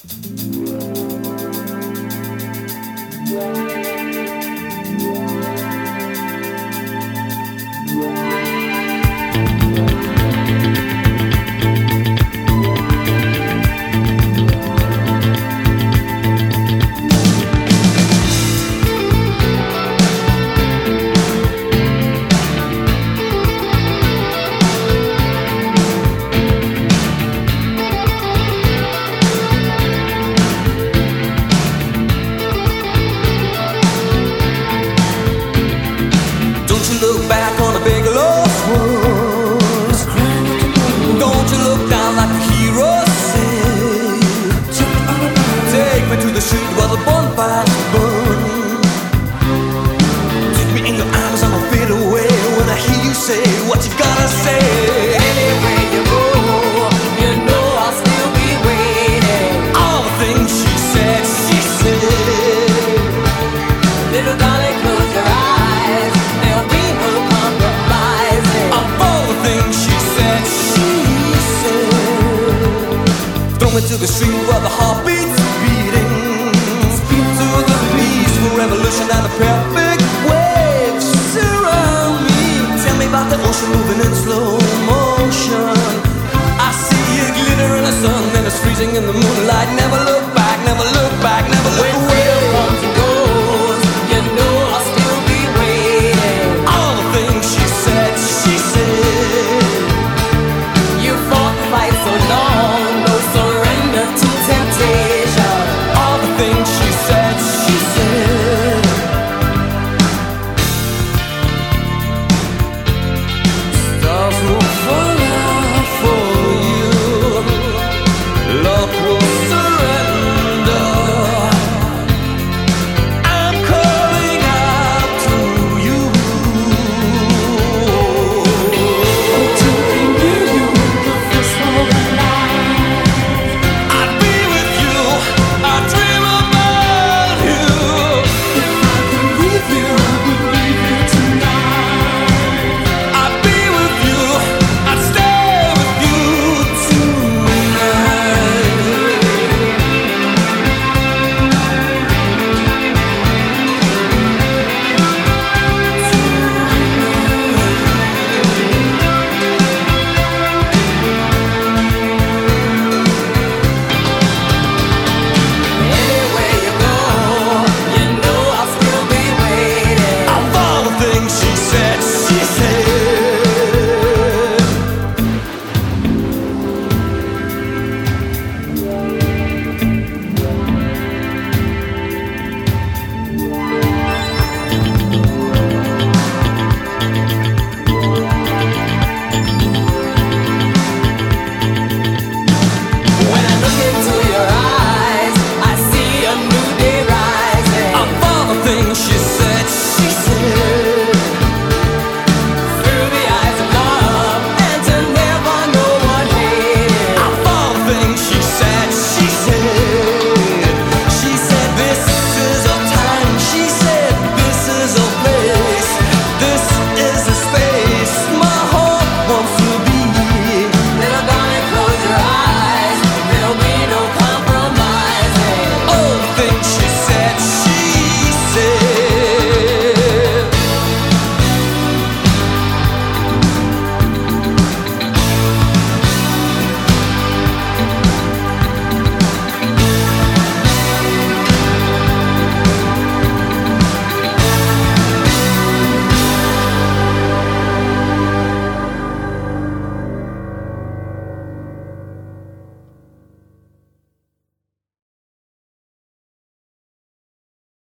Look back on a big lost world. Don't you look down like a hero said. Take me to the street where the bonfires burn. Take me in your arms, I'ma fade away when I hear you say what you gotta say. Anywhere you go, you know I'll still be waiting. All the things she said. Little darling, close your eyes. There'll be no compromising. Of all the things she said. Throw me to the street where the heartbeat's beating. To the peaceful revolution and the perfect waves surround me. Tell me about the ocean moving in slow motion. I see it glitter in the sun and it's freezing in the moon.